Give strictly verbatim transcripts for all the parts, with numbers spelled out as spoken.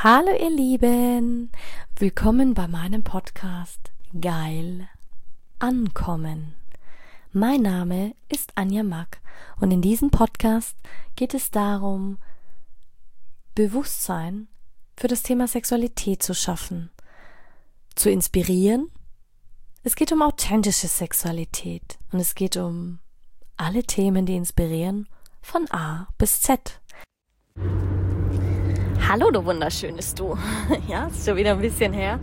Hallo ihr Lieben, willkommen bei meinem Podcast Geil Ankommen. Mein Name ist Anja Mack und in diesem Podcast geht es darum, Bewusstsein für das Thema Sexualität zu schaffen, zu inspirieren. Es geht um authentische Sexualität und es geht um alle Themen, die inspirieren, von A bis Z. Hallo, du wunderschönes Du. Ja, ist schon wieder ein bisschen her.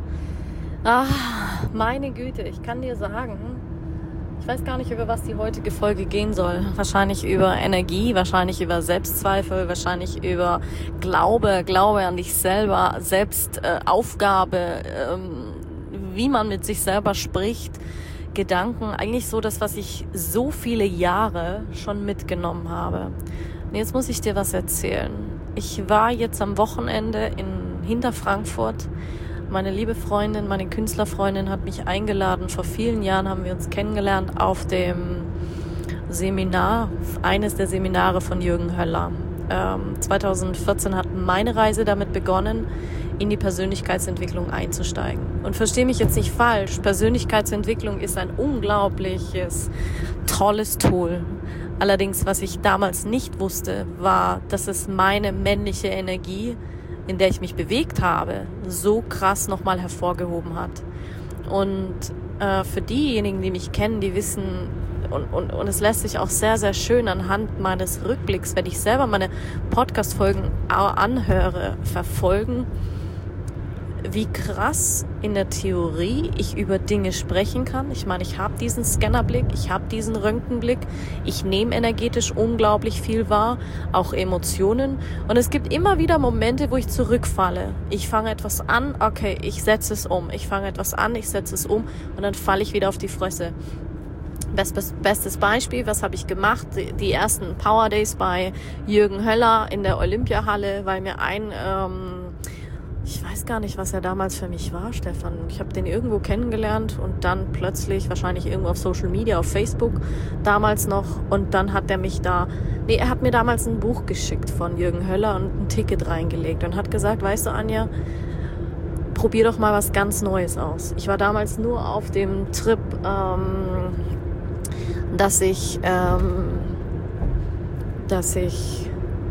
Ach, meine Güte, ich kann dir sagen, ich weiß gar nicht, über was die heutige Folge gehen soll. Wahrscheinlich über Energie, wahrscheinlich über Selbstzweifel, wahrscheinlich über Glaube, Glaube an dich selber, Selbstaufgabe, äh, ähm, wie man mit sich selber spricht, Gedanken. Eigentlich so das, was ich so viele Jahre schon mitgenommen habe. Und jetzt muss ich dir was erzählen. Ich war jetzt am Wochenende in hinter Frankfurt. Meine liebe Freundin, meine Künstlerfreundin hat mich eingeladen. Vor vielen Jahren haben wir uns kennengelernt auf dem Seminar, eines der Seminare von Jürgen Höller. Ähm, zwanzig vierzehn hat meine Reise damit begonnen, in die Persönlichkeitsentwicklung einzusteigen. Und versteh mich jetzt nicht falsch, Persönlichkeitsentwicklung ist ein unglaubliches, tolles Tool. Allerdings, was ich damals nicht wusste, war, dass es meine männliche Energie, in der ich mich bewegt habe, so krass nochmal hervorgehoben hat. Und äh, für diejenigen, die mich kennen, die wissen, und, und, und es lässt sich auch sehr, sehr schön anhand meines Rückblicks, wenn ich selber meine Podcast-Folgen anhöre, verfolgen, wie krass in der Theorie ich über Dinge sprechen kann. Ich meine, ich habe diesen Scannerblick, ich habe diesen Röntgenblick, ich nehme energetisch unglaublich viel wahr, auch Emotionen. Und es gibt immer wieder Momente, wo ich zurückfalle. Ich fange etwas an, okay, ich setze es um. Ich fange etwas an, ich setze es um und dann falle ich wieder auf die Fresse. Bestes, bestes Beispiel, was habe ich gemacht? Die, die ersten Power Days bei Jürgen Höller in der Olympiahalle, weil mir ein... Ähm, Ich weiß gar nicht, was er damals für mich war, Stefan. Ich habe den irgendwo kennengelernt und dann plötzlich, wahrscheinlich irgendwo auf Social Media, auf Facebook damals noch. Und dann hat er mich da, nee, er hat mir damals ein Buch geschickt von Jürgen Höller und ein Ticket reingelegt und hat gesagt, weißt du, Anja, probier doch mal was ganz Neues aus. Ich war damals nur auf dem Trip, ähm, dass ich, ähm, dass ich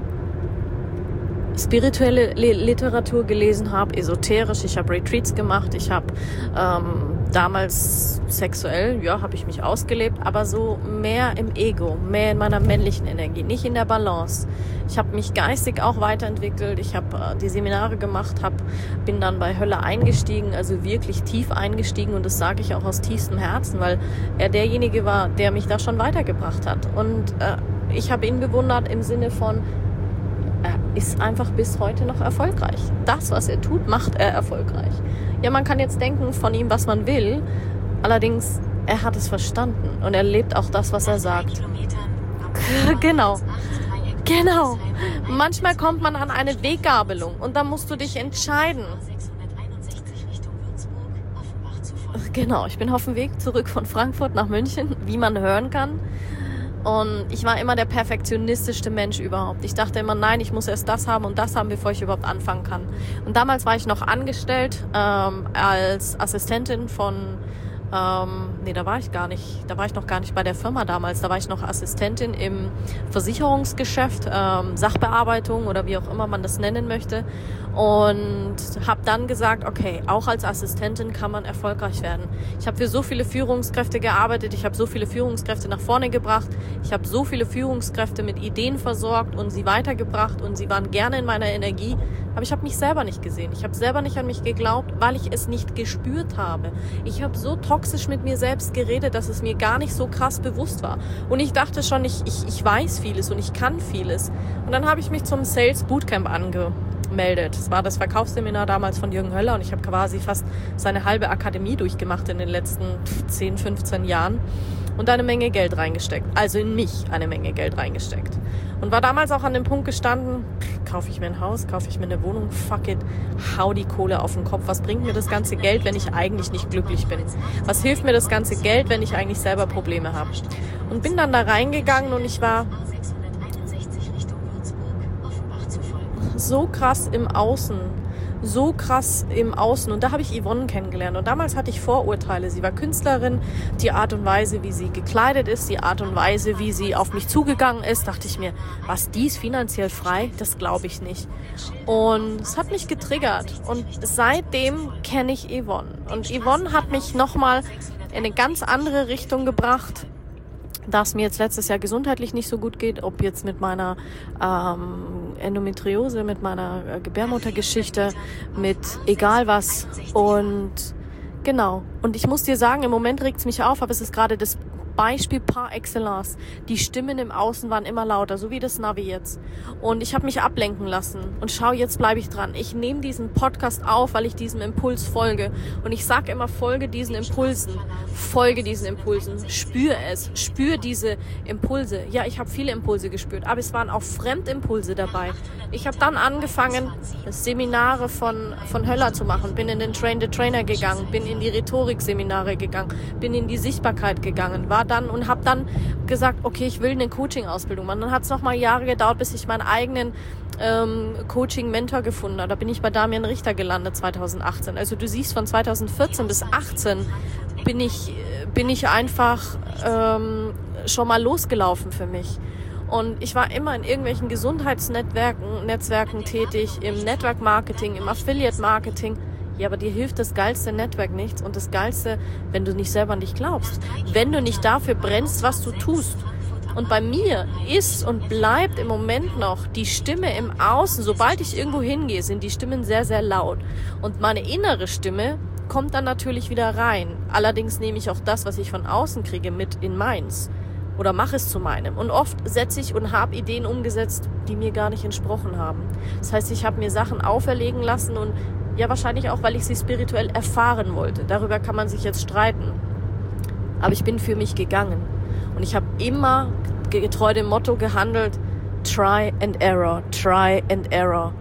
spirituelle Literatur gelesen habe, esoterisch, ich habe Retreats gemacht, ich habe ähm, damals sexuell, ja, habe ich mich ausgelebt, aber so mehr im Ego, mehr in meiner männlichen Energie, nicht in der Balance. Ich habe mich geistig auch weiterentwickelt, ich habe äh, die Seminare gemacht, hab, bin dann bei Höller eingestiegen, also wirklich tief eingestiegen und das sage ich auch aus tiefstem Herzen, weil er derjenige war, der mich da schon weitergebracht hat. Und äh, ich habe ihn bewundert im Sinne von, er ist einfach bis heute noch erfolgreich. Das, was er tut, macht er erfolgreich. Ja, man kann jetzt denken von ihm, was man will. Allerdings, er hat es verstanden. Und er lebt auch das, was er sagt. Genau. Genau. Manchmal kommt man an eine Weggabelung. Und da musst du dich entscheiden. Genau, ich bin auf dem Weg zurück von Frankfurt nach München, wie man hören kann. Und ich war immer der perfektionistischste Mensch überhaupt. Ich dachte immer, nein, ich muss erst das haben und das haben, bevor ich überhaupt anfangen kann. Und damals war ich noch angestellt ähm, als Assistentin von, ähm, nee, da war ich gar nicht, da war ich noch gar nicht bei der Firma damals. Da war ich noch Assistentin im Versicherungsgeschäft, ähm, Sachbearbeitung oder wie auch immer man das nennen möchte. Und habe dann gesagt, okay, auch als Assistentin kann man erfolgreich werden. Ich habe für so viele Führungskräfte gearbeitet, ich habe so viele Führungskräfte nach vorne gebracht, ich habe so viele Führungskräfte mit Ideen versorgt und sie weitergebracht und sie waren gerne in meiner Energie, aber ich habe mich selber nicht gesehen. Ich habe selber nicht an mich geglaubt, weil ich es nicht gespürt habe. Ich habe so toxisch mit mir selbst geredet, dass es mir gar nicht so krass bewusst war. Und ich dachte schon, ich, ich, ich weiß vieles und ich kann vieles. Und dann habe ich mich zum Sales Bootcamp angemeldet. Das war das Verkaufsseminar damals von Jürgen Höller und ich habe quasi fast seine halbe Akademie durchgemacht in den letzten zehn, fünfzehn Jahren und eine Menge Geld reingesteckt. Also in mich eine Menge Geld reingesteckt. Und war damals auch an dem Punkt gestanden, kaufe ich mir ein Haus, kaufe ich mir eine Wohnung, fuck it, hau die Kohle auf den Kopf. Was bringt mir das ganze Geld, wenn ich eigentlich nicht glücklich bin? Was hilft mir das ganze Geld, wenn ich eigentlich selber Probleme habe? Und bin dann da reingegangen und ich war so krass im Außen so krass im Außen. Und da habe ich Yvonne kennengelernt. Und damals hatte ich Vorurteile. Sie war Künstlerin. Die Art und Weise, wie sie gekleidet ist, die Art und Weise, wie sie auf mich zugegangen ist, dachte ich mir, was, die ist finanziell frei? Das glaube ich nicht. Und es hat mich getriggert. Und seitdem kenne ich Yvonne. Und Yvonne hat mich nochmal in eine ganz andere Richtung gebracht, da es mir jetzt letztes Jahr gesundheitlich nicht so gut geht, ob jetzt mit meiner ähm, Endometriose, mit meiner äh, Gebärmuttergeschichte, mit egal was. Und genau. Und ich muss dir sagen, im Moment regt es mich auf, aber es ist gerade das Beispiel par excellence. Die Stimmen im Außen waren immer lauter, so wie das Navi jetzt. Und ich habe mich ablenken lassen. Und schau, jetzt bleibe ich dran. Ich nehme diesen Podcast auf, weil ich diesem Impuls folge. Und ich sage immer, folge diesen Impulsen. Folge diesen Impulsen. Spür es. Spür diese Impulse. Ja, ich habe viele Impulse gespürt, aber es waren auch Fremdimpulse dabei. Ich habe dann angefangen, Seminare von, von Höller zu machen. Bin in den Train the Trainer gegangen, bin in die Rhetorik-Seminare gegangen, bin in die Sichtbarkeit gegangen, war dann und habe dann gesagt, okay, ich will eine Coaching-Ausbildung machen. Dann hat es nochmal Jahre gedauert, bis ich meinen eigenen ähm, Coaching-Mentor gefunden habe. Da bin ich bei Damian Richter gelandet zwanzig achtzehn. Also du siehst, von zwanzig vierzehn bis achtzehn bin ich, bin ich einfach ähm, schon mal losgelaufen für mich. Und ich war immer in irgendwelchen Gesundheitsnetzwerken Netzwerken tätig, im Network-Marketing, im Affiliate-Marketing. Ja, aber dir hilft das geilste Network nichts und das Geilste, wenn du nicht selber an dich glaubst. Wenn du nicht dafür brennst, was du tust. Und bei mir ist und bleibt im Moment noch die Stimme im Außen. Sobald ich irgendwo hingehe, sind die Stimmen sehr, sehr laut. Und meine innere Stimme kommt dann natürlich wieder rein. Allerdings nehme ich auch das, was ich von außen kriege, mit in meins. Oder mache es zu meinem. Und oft setze ich und habe Ideen umgesetzt, die mir gar nicht entsprochen haben. Das heißt, ich habe mir Sachen auferlegen lassen und ja, wahrscheinlich auch, weil ich sie spirituell erfahren wollte. Darüber kann man sich jetzt streiten. Aber ich bin für mich gegangen. Und ich habe immer getreu dem Motto gehandelt, try and error, try and error.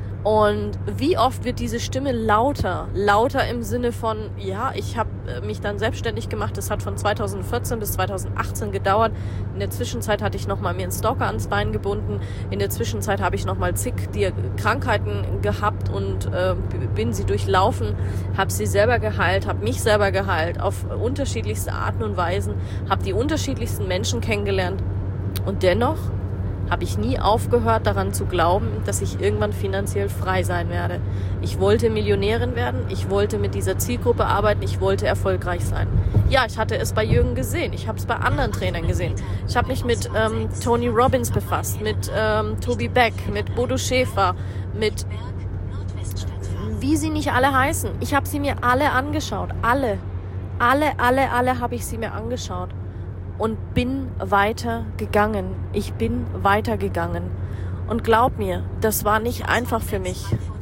Und wie oft wird diese Stimme lauter? Lauter im Sinne von, ja, ich habe mich dann selbstständig gemacht. Das hat von zwanzig vierzehn bis zwanzig achtzehn gedauert. In der Zwischenzeit hatte ich nochmal mir einen Stalker ans Bein gebunden. In der Zwischenzeit habe ich nochmal zig die Krankheiten gehabt und äh, bin sie durchlaufen, habe sie selber geheilt, habe mich selber geheilt auf unterschiedlichste Arten und Weisen, habe die unterschiedlichsten Menschen kennengelernt. Und dennoch habe ich nie aufgehört, daran zu glauben, dass ich irgendwann finanziell frei sein werde. Ich wollte Millionärin werden, ich wollte mit dieser Zielgruppe arbeiten, ich wollte erfolgreich sein. Ja, ich hatte es bei Jürgen gesehen, ich habe es bei anderen Trainern gesehen. Ich habe mich mit ähm, Tony Robbins befasst, mit ähm, Tobi Beck, mit Bodo Schäfer, mit wie sie nicht alle heißen. Ich habe sie mir alle angeschaut, alle, alle, alle, alle habe ich sie mir angeschaut. Und bin weitergegangen. Ich bin weitergegangen. Und glaub mir, das war nicht einfach für mich.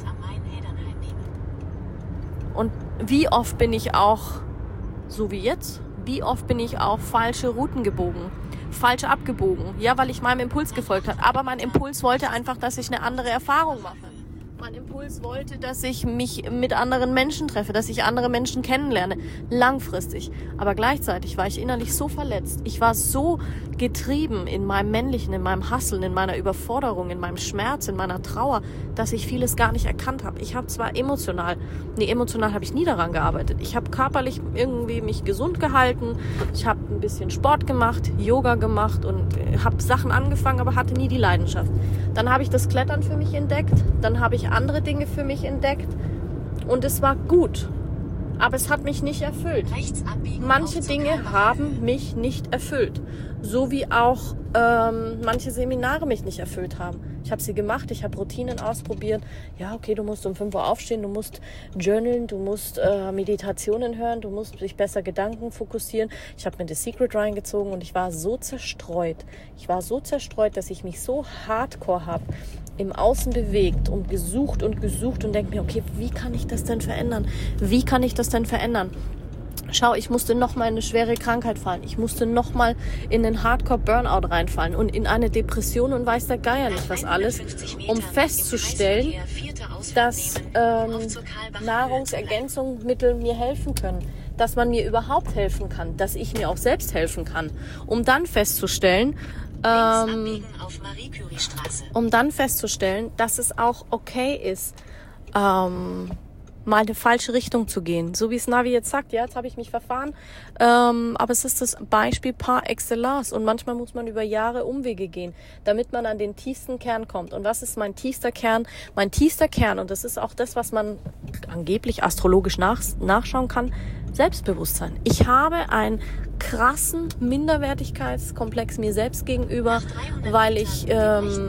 Und wie oft bin ich auch, so wie jetzt, wie oft bin ich auch falsche Routen gebogen, falsch abgebogen. Ja, weil ich meinem Impuls gefolgt habe. Aber mein Impuls wollte einfach, dass ich eine andere Erfahrung mache. Mein Impuls wollte, dass ich mich mit anderen Menschen treffe, dass ich andere Menschen kennenlerne, langfristig. Aber gleichzeitig war ich innerlich so verletzt. Ich war so getrieben in meinem Männlichen, in meinem Hasseln, in meiner Überforderung, in meinem Schmerz, in meiner Trauer, dass ich vieles gar nicht erkannt habe. Ich habe zwar emotional, nee, emotional habe ich nie daran gearbeitet. Ich habe körperlich irgendwie mich gesund gehalten. Ich habe ein bisschen Sport gemacht, Yoga gemacht und habe Sachen angefangen, aber hatte nie die Leidenschaft. Dann habe ich das Klettern für mich entdeckt. Dann habe ich andere Dinge für mich entdeckt. Und es war gut. Aber es hat mich nicht erfüllt. Manche Dinge haben mich nicht erfüllt. So wie auch ähm, manche Seminare mich nicht erfüllt haben. Ich habe sie gemacht, ich habe Routinen ausprobiert. Ja, okay, du musst um fünf Uhr aufstehen, du musst journalen, du musst äh, Meditationen hören, du musst dich besser Gedanken fokussieren. Ich habe mir The Secret reingezogen und ich war so zerstreut. Ich war so zerstreut, dass ich mich so hardcore habe im Außen bewegt und gesucht und gesucht und denke mir, okay, wie kann ich das denn verändern? Wie kann ich das denn verändern? Schau, ich musste nochmal in eine schwere Krankheit fallen. Ich musste nochmal in den Hardcore-Burnout reinfallen und in eine Depression und weiß der Geier nicht was alles, um festzustellen, dass ähm, Nahrungsergänzungsmittel mir helfen können, dass man mir überhaupt helfen kann, dass ich mir auch selbst helfen kann, um dann festzustellen, ähm, um dann festzustellen, dass es auch okay ist, ähm, mal eine falsche Richtung zu gehen. So wie es Navi jetzt sagt, ja, jetzt habe ich mich verfahren, ähm, aber es ist das Beispiel par excellence und manchmal muss man über Jahre Umwege gehen, damit man an den tiefsten Kern kommt. Und was ist mein tiefster Kern? Mein tiefster Kern, und das ist auch das, was man angeblich astrologisch nach, nachschauen kann, Selbstbewusstsein. Ich habe einen krassen Minderwertigkeitskomplex mir selbst gegenüber, weil ich ähm,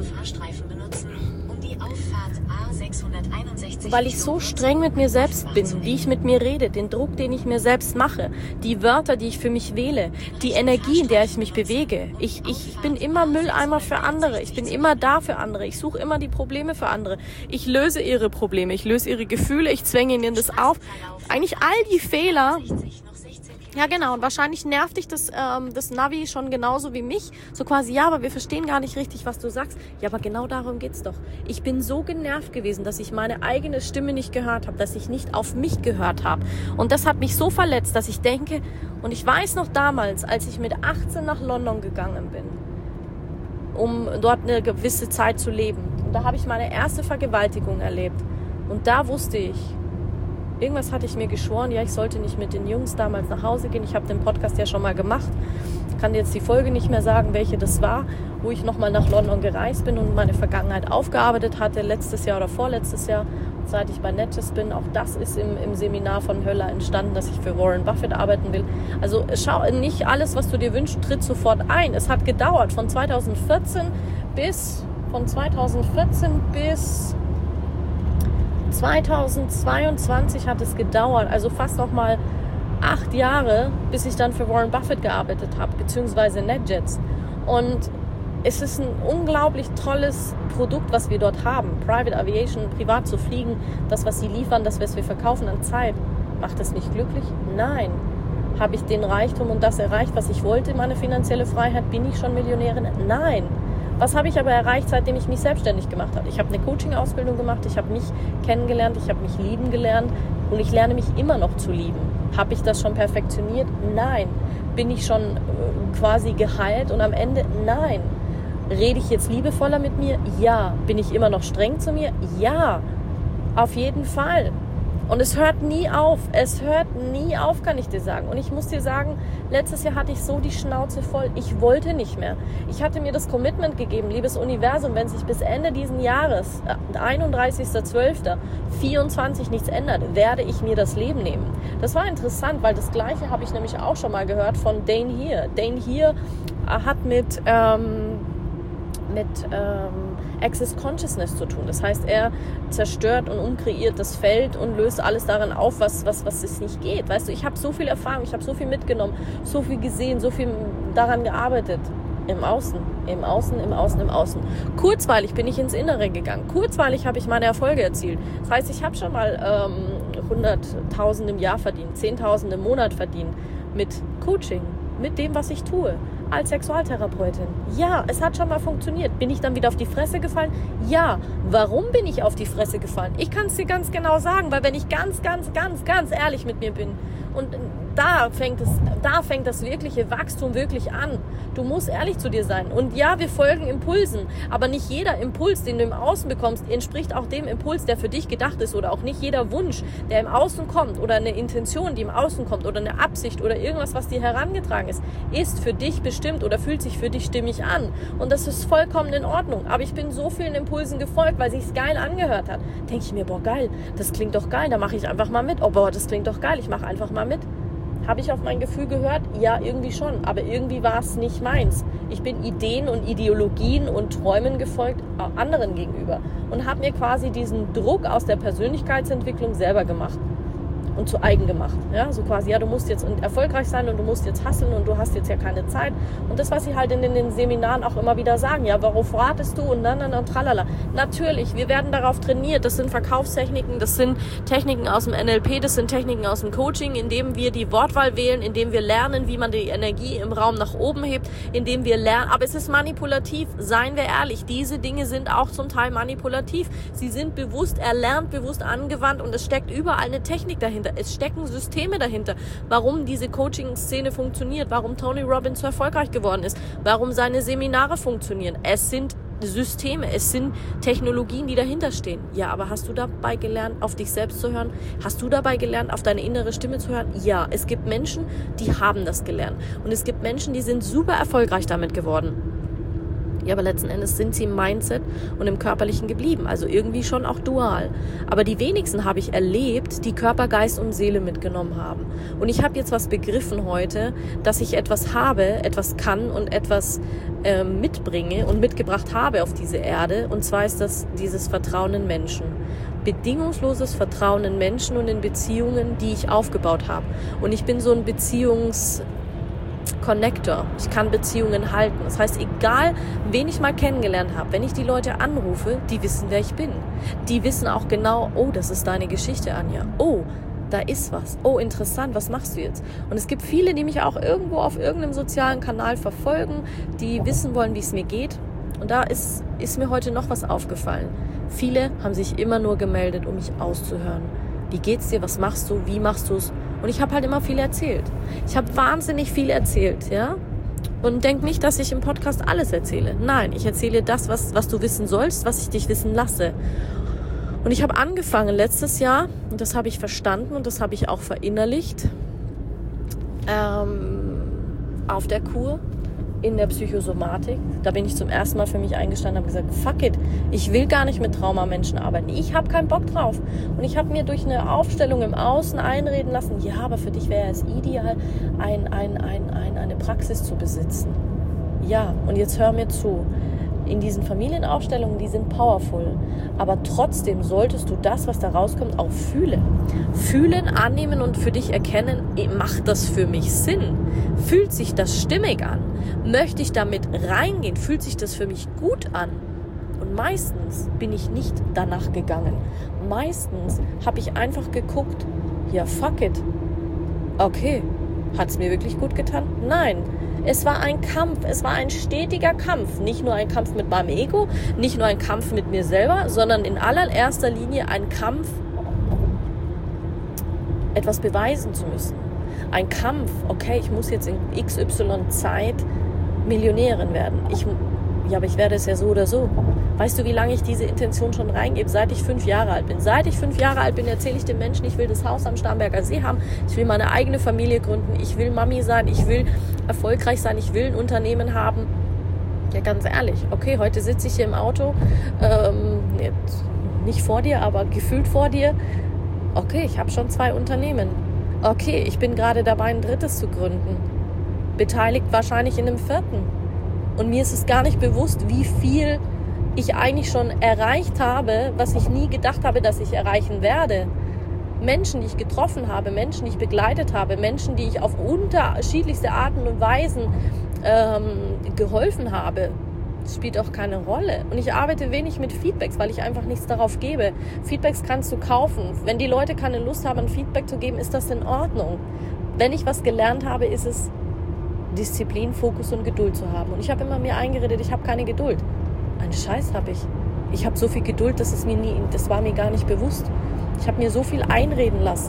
weil ich so streng mit mir selbst bin, wie ich mit mir rede, den Druck, den ich mir selbst mache, die Wörter, die ich für mich wähle, die Energie, in der ich mich bewege. Ich, ich bin immer Mülleimer für andere, ich bin immer da für andere, ich suche immer die Probleme für andere. Ich löse ihre Probleme, ich löse ihre Gefühle, ich zwänge ihnen das auf. Eigentlich all die Fehler... Ja, genau. Und wahrscheinlich nervt dich das, ähm, das Navi schon genauso wie mich. So quasi, ja, aber wir verstehen gar nicht richtig, was du sagst. Ja, aber genau darum geht's doch. Ich bin so genervt gewesen, dass ich meine eigene Stimme nicht gehört habe, dass ich nicht auf mich gehört habe. Und das hat mich so verletzt, dass ich denke, und ich weiß noch damals, als ich mit achtzehn nach London gegangen bin, um dort eine gewisse Zeit zu leben. Und da habe ich meine erste Vergewaltigung erlebt. Und da wusste ich, irgendwas hatte ich mir geschworen, ja, ich sollte nicht mit den Jungs damals nach Hause gehen. Ich habe den Podcast ja schon mal gemacht. Ich kann jetzt die Folge nicht mehr sagen, welche das war, wo ich nochmal nach London gereist bin und meine Vergangenheit aufgearbeitet hatte, letztes Jahr oder vorletztes Jahr, seit ich bei Netjes bin. Auch das ist im, im Seminar von Höller entstanden, dass ich für Warren Buffett arbeiten will. Also schau, nicht alles, was du dir wünschst, tritt sofort ein. Es hat gedauert von zweitausendvierzehn bis, von zweitausendvierzehn bis... zweitausendzweiundzwanzig hat es gedauert, also fast noch mal acht Jahre, bis ich dann für Warren Buffett gearbeitet habe, beziehungsweise NetJets. Und es ist ein unglaublich tolles Produkt, was wir dort haben. Private Aviation, privat zu fliegen, das, was sie liefern, das, was wir verkaufen an Zeit. Macht es mich glücklich? Nein. Habe ich den Reichtum und das erreicht, was ich wollte, meine finanzielle Freiheit? Bin ich schon Millionärin? Nein. Was habe ich aber erreicht, seitdem ich mich selbstständig gemacht habe? Ich habe eine Coaching-Ausbildung gemacht, ich habe mich kennengelernt, ich habe mich lieben gelernt und ich lerne mich immer noch zu lieben. Habe ich das schon perfektioniert? Nein. Bin ich schon quasi geheilt und am Ende? Nein. Rede ich jetzt liebevoller mit mir? Ja. Bin ich immer noch streng zu mir? Ja. Auf jeden Fall. Und es hört nie auf. Es hört nie auf, kann ich dir sagen. Und ich muss dir sagen, letztes Jahr hatte ich so die Schnauze voll. Ich wollte nicht mehr. Ich hatte mir das Commitment gegeben, liebes Universum, wenn sich bis Ende diesen Jahres, einunddreißigster zwölfter vierundzwanzig nichts ändert, werde ich mir das Leben nehmen. Das war interessant, weil das Gleiche habe ich nämlich auch schon mal gehört von Dane Heer. Dane Heer hat mit... Ähm, mit ähm, Access Consciousness zu tun. Das heißt, er zerstört und umkreiert das Feld und löst alles daran auf, was, was, was es nicht geht. Weißt du, ich habe so viel Erfahrung, ich habe so viel mitgenommen, so viel gesehen, so viel daran gearbeitet. Im Außen, im Außen, im Außen, im Außen. Kurzweilig bin ich ins Innere gegangen. Kurzweilig habe ich meine Erfolge erzielt. Das heißt, ich habe schon mal ähm, hunderttausend im Jahr verdient, zehntausend im Monat verdient mit Coaching, mit dem, was ich tue. Als Sexualtherapeutin. Ja, es hat schon mal funktioniert. Bin ich dann wieder auf die Fresse gefallen? Ja. Warum bin ich auf die Fresse gefallen? Ich kann es dir ganz genau sagen, weil wenn ich ganz, ganz, ganz, ganz ehrlich mit mir bin und da fängt es, da fängt das wirkliche Wachstum wirklich an. Du musst ehrlich zu dir sein. Und ja, wir folgen Impulsen, aber nicht jeder Impuls, den du im Außen bekommst, entspricht auch dem Impuls, der für dich gedacht ist, oder auch nicht jeder Wunsch, der im Außen kommt, oder eine Intention, die im Außen kommt, oder eine Absicht oder irgendwas, was dir herangetragen ist, ist für dich bestimmt oder fühlt sich für dich stimmig an. Und das ist vollkommen in Ordnung. Aber ich bin so vielen Impulsen gefolgt, weil sich's geil angehört hat. Denke ich mir, boah, geil, das klingt doch geil, da mache ich einfach mal mit. Oh, boah, das klingt doch geil, ich mache einfach mal mit. Habe ich auf mein Gefühl gehört? Ja, irgendwie schon. Aber irgendwie war es nicht meins. Ich bin Ideen und Ideologien und Träumen gefolgt, anderen gegenüber. Und habe mir quasi diesen Druck aus der Persönlichkeitsentwicklung selber gemacht. Und zu eigen gemacht. Ja, so quasi, ja, du musst jetzt erfolgreich sein und du musst jetzt hustlen und du hast jetzt ja keine Zeit. Und das, was sie halt in den, in den Seminaren auch immer wieder sagen, ja, worauf wartest du und dann, dann, und tralala. Natürlich, wir werden darauf trainiert. Das sind Verkaufstechniken, das sind Techniken aus dem N L P, das sind Techniken aus dem Coaching, indem wir die Wortwahl wählen, indem wir lernen, wie man die Energie im Raum nach oben hebt, indem wir lernen, aber es ist manipulativ, seien wir ehrlich, diese Dinge sind auch zum Teil manipulativ. Sie sind bewusst erlernt, bewusst angewandt und es steckt überall eine Technik dahinter. Es stecken Systeme dahinter, warum diese Coaching-Szene funktioniert, warum Tony Robbins so erfolgreich geworden ist, warum seine Seminare funktionieren. Es sind Systeme, es sind Technologien, die dahinter stehen. Ja, aber hast du dabei gelernt, auf dich selbst zu hören? Hast du dabei gelernt, auf deine innere Stimme zu hören? Ja, es gibt Menschen, die haben das gelernt. Und es gibt Menschen, die sind super erfolgreich damit geworden. Ja, aber letzten Endes sind sie im Mindset und im Körperlichen geblieben. Also irgendwie schon auch dual. Aber die wenigsten habe ich erlebt, die Körper, Geist und Seele mitgenommen haben. Und ich habe jetzt was begriffen heute, dass ich etwas habe, etwas kann und etwas äh, mitbringe und mitgebracht habe auf diese Erde. Und zwar ist das dieses Vertrauen in Menschen. Bedingungsloses Vertrauen in Menschen und in Beziehungen, die ich aufgebaut habe. Und ich bin so ein Beziehungs... Connector. Ich kann Beziehungen halten. Das heißt, egal, wen ich mal kennengelernt habe, wenn ich die Leute anrufe, die wissen, wer ich bin. Die wissen auch genau, oh, das ist deine Geschichte, Anja. Oh, da ist was. Oh, interessant, was machst du jetzt? Und es gibt viele, die mich auch irgendwo auf irgendeinem sozialen Kanal verfolgen, die wissen wollen, wie es mir geht. Und da ist, ist mir heute noch was aufgefallen. Viele haben sich immer nur gemeldet, um mich auszuhören. Wie geht's dir? Was machst du? Wie machst du's? Und ich habe halt immer viel erzählt. Ich habe wahnsinnig viel erzählt, ja? Und denk nicht, dass ich im Podcast alles erzähle. Nein, ich erzähle das, was, was du wissen sollst, was ich dich wissen lasse. Und ich habe angefangen letztes Jahr, und das habe ich verstanden und das habe ich auch verinnerlicht, ähm, auf der Kur in der Psychosomatik. Da bin ich zum ersten Mal für mich eingestanden und habe gesagt, fuck it, ich will gar nicht mit Traumamenschen arbeiten. Ich habe keinen Bock drauf. Und ich habe mir durch eine Aufstellung im Außen einreden lassen, ja, aber für dich wäre es ideal, ein, ein, ein, ein, eine Praxis zu besitzen. Ja, und jetzt hör mir zu. In diesen Familienaufstellungen, die sind powerful. Aber trotzdem solltest du das, was da rauskommt, auch fühlen. Fühlen, annehmen und für dich erkennen, macht das für mich Sinn? Fühlt sich das stimmig an? Möchte ich damit reingehen? Fühlt sich das für mich gut an? Und meistens bin ich nicht danach gegangen. Meistens habe ich einfach geguckt, ja, fuck it. Okay, hat es mir wirklich gut getan? Nein. Es war ein Kampf, es war ein stetiger Kampf. Nicht nur ein Kampf mit meinem Ego, nicht nur ein Kampf mit mir selber, sondern in allererster Linie ein Kampf, etwas beweisen zu müssen. Ein Kampf, okay, ich muss jetzt in X Y Zeit Millionärin werden. Ich, ja, aber ich werde es ja so oder so. Weißt du, wie lange ich diese Intention schon reingebe? Seit ich fünf Jahre alt bin. Seit ich fünf Jahre alt bin, erzähle ich den Menschen, ich will das Haus am Starnberger See haben. Ich will meine eigene Familie gründen. Ich will Mami sein. Ich will erfolgreich sein. Ich will ein Unternehmen haben. Ja, ganz ehrlich. Okay, heute sitze ich hier im Auto. Ähm, jetzt nicht vor dir, aber gefühlt vor dir. Okay, ich habe schon zwei Unternehmen. Okay, ich bin gerade dabei, ein drittes zu gründen. Beteiligt wahrscheinlich in einem vierten. Und mir ist es gar nicht bewusst, wie viel ich eigentlich schon erreicht habe, was ich nie gedacht habe, dass ich erreichen werde. Menschen, die ich getroffen habe, Menschen, die ich begleitet habe, Menschen, die ich auf unterschiedlichste Arten und Weisen ähm, geholfen habe, das spielt auch keine Rolle. Und ich arbeite wenig mit Feedbacks, weil ich einfach nichts darauf gebe. Feedbacks kannst du kaufen. Wenn die Leute keine Lust haben, ein Feedback zu geben, ist das in Ordnung. Wenn ich was gelernt habe, ist es Disziplin, Fokus und Geduld zu haben. Und ich habe immer mir eingeredet, ich habe keine Geduld. Einen Scheiß habe ich. Ich habe so viel Geduld, dass es mir nie, das war mir gar nicht bewusst. Ich habe mir so viel einreden lassen,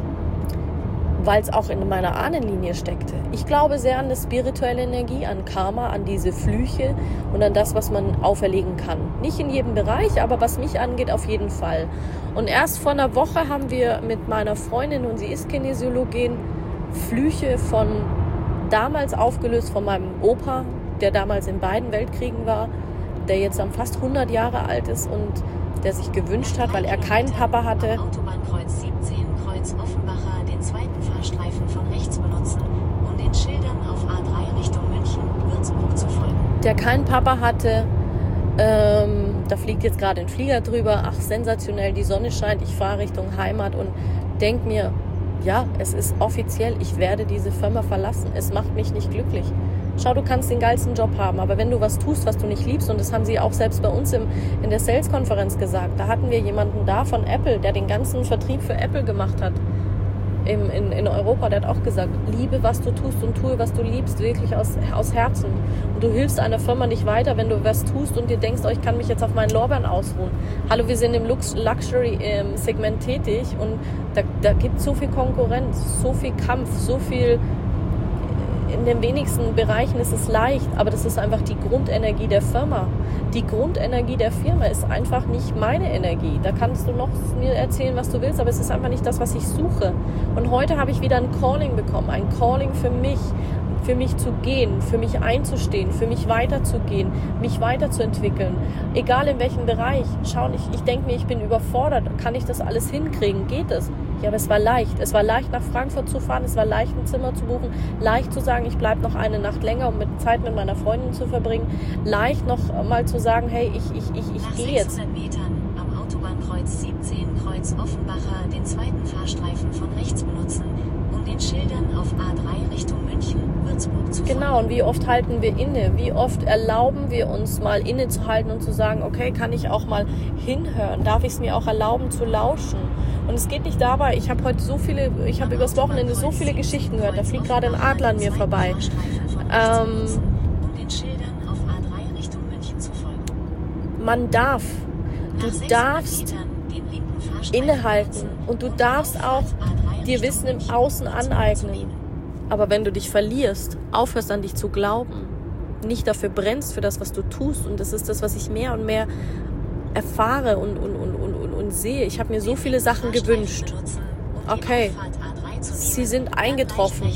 weil es auch in meiner Ahnenlinie steckte. Ich glaube sehr an eine spirituelle Energie, an Karma, an diese Flüche und an das, was man auferlegen kann. Nicht in jedem Bereich, aber was mich angeht, auf jeden Fall. Und erst vor einer Woche haben wir mit meiner Freundin, und sie ist Kinesiologin, Flüche von damals aufgelöst von meinem Opa, der damals in beiden Weltkriegen war, der jetzt dann fast hundert Jahre alt ist und der sich gewünscht hat, weil er keinen Papa hatte. Autobahnkreuz siebzehn, Kreuz Offenbacher, den zweiten Fahrstreifen von rechts benutzen, um den Schildern auf A drei Richtung München, Würzburg zu folgen. Der keinen Papa hatte, ähm, da fliegt jetzt gerade ein Flieger drüber, ach sensationell, die Sonne scheint, ich fahre Richtung Heimat und denke mir, ja, es ist offiziell, ich werde diese Firma verlassen, es macht mich nicht glücklich. Schau, du kannst den geilsten Job haben, aber wenn du was tust, was du nicht liebst, und das haben sie auch selbst bei uns im, in der Sales-Konferenz gesagt, da hatten wir jemanden da von Apple, der den ganzen Vertrieb für Apple gemacht hat im, in, in Europa, der hat auch gesagt, liebe, was du tust und tue, was du liebst, wirklich aus, aus Herzen. Und du hilfst einer Firma nicht weiter, wenn du was tust und dir denkst, oh, ich kann mich jetzt auf meinen Lorbeeren ausruhen. Hallo, wir sind im Luxury-Segment tätig und da, da gibt es so viel Konkurrenz, so viel Kampf, so viel in den wenigsten Bereichen ist es leicht, aber das ist einfach die Grundenergie der Firma. Die Grundenergie der Firma ist einfach nicht meine Energie. Da kannst du noch mir erzählen, was du willst, aber es ist einfach nicht das, was ich suche. Und heute habe ich wieder ein Calling bekommen, ein Calling für mich, für mich zu gehen, für mich einzustehen, für mich weiterzugehen, mich weiterzuentwickeln. Egal in welchem Bereich. Schau, ich, ich denke mir, ich bin überfordert. Kann ich das alles hinkriegen? Geht es? Ja, aber es war leicht. Es war leicht, nach Frankfurt zu fahren. Es war leicht, ein Zimmer zu buchen. Leicht zu sagen, ich bleibe noch eine Nacht länger, um mit Zeit mit meiner Freundin zu verbringen. Leicht noch mal zu sagen, hey, ich, ich, ich, ich gehe jetzt. Nach sechshundert Metern am Autobahnkreuz siebzehn Kreuz Offenbacher den zweiten Fahrstreifen von rechts benutzen, um den Schildern auf A drei Richtung München, Würzburg zu folgen. Genau, und wie oft halten wir inne? Wie oft erlauben wir uns mal innezuhalten und zu sagen, okay, kann ich auch mal hinhören? Darf ich es mir auch erlauben zu lauschen? Und es geht nicht dabei, ich habe heute so viele, ich habe übers Wochenende so viele Geschichten gehört, da fliegt gerade ein Adler an mir vorbei. Ähm, man darf, du darfst innehalten und du darfst auch dir Wissen im Außen aneignen. Aber wenn du dich verlierst, aufhörst an dich zu glauben, nicht dafür brennst für das, was du tust, und das ist das, was ich mehr und mehr erfahre und, und, und, und, und, und sehe. Ich habe mir so viele Sachen gewünscht. Okay, sie sind eingetroffen.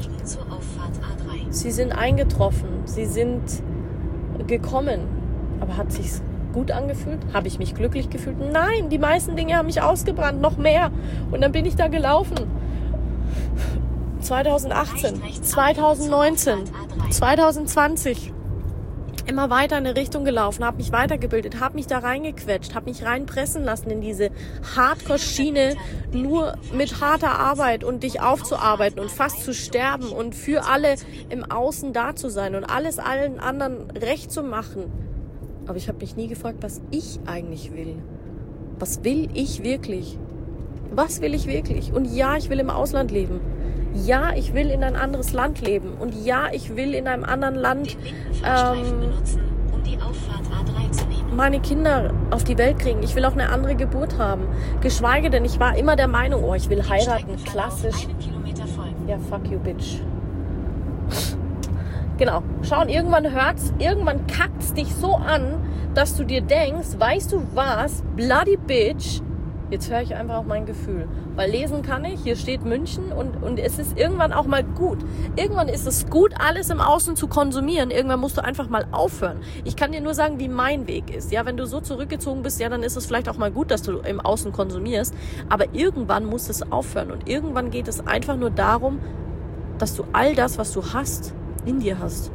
Sie sind eingetroffen. Sie sind gekommen. Aber hat sich's gut angefühlt? Habe ich mich glücklich gefühlt? Nein, die meisten Dinge haben mich ausgebrannt, noch mehr. Und dann bin ich da gelaufen. zwanzig achtzehn, zwanzig neunzehn, zwanzig zwanzig. Immer weiter in eine Richtung gelaufen, habe mich weitergebildet, habe mich da reingequetscht, habe mich reinpressen lassen in diese Hardcore-Schiene, nur mit harter Arbeit und dich aufzuarbeiten und fast zu sterben und für alle im Außen da zu sein und alles allen anderen recht zu machen. Aber ich habe mich nie gefragt, was ich eigentlich will. Was will ich wirklich? Was will ich wirklich? Und ja, ich will im Ausland leben. Ja, ich will in ein anderes Land leben. Und ja, ich will in einem anderen Land ähm, meine Kinder auf die Welt kriegen. Ich will auch eine andere Geburt haben. Geschweige denn, ich war immer der Meinung, oh, ich will heiraten, klassisch. Ja, fuck you, bitch. Genau. Schau, und irgendwann hört's, irgendwann kackt's dich so an, dass du dir denkst, weißt du was, bloody bitch, jetzt höre ich einfach auf mein Gefühl. Weil lesen kann ich, hier steht München und, und es ist irgendwann auch mal gut. Irgendwann ist es gut, alles im Außen zu konsumieren. Irgendwann musst du einfach mal aufhören. Ich kann dir nur sagen, wie mein Weg ist. Ja, wenn du so zurückgezogen bist, ja, dann ist es vielleicht auch mal gut, dass du im Außen konsumierst. Aber irgendwann muss es aufhören. Und irgendwann geht es einfach nur darum, dass du all das, was du hast, in dir hast.